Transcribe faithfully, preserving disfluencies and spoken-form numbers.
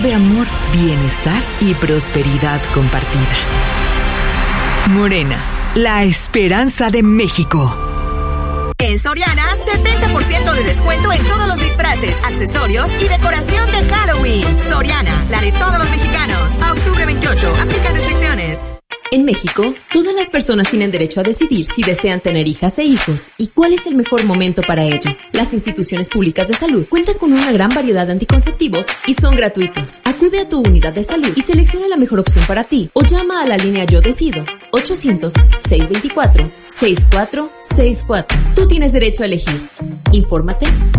De amor, bienestar y prosperidad compartida. Morena, la esperanza de México. En Soriana, setenta por ciento de descuento en todos los disfraces, accesorios y decoración de Halloween. Soriana, la de todos los mexicanos. A octubre veintiocho, aplican restricciones. En México, todas las personas tienen derecho a decidir si desean tener hijas e hijos y cuál es el mejor momento para ello. Las instituciones públicas de salud cuentan con una gran variedad de anticonceptivos y son gratuitos. Acude a tu unidad de salud y selecciona la mejor opción para ti o llama a la línea Yo Decido ochocientos, seiscientos veinticuatro, sesenta y cuatro sesenta y cuatro. Tú tienes derecho a elegir. Infórmate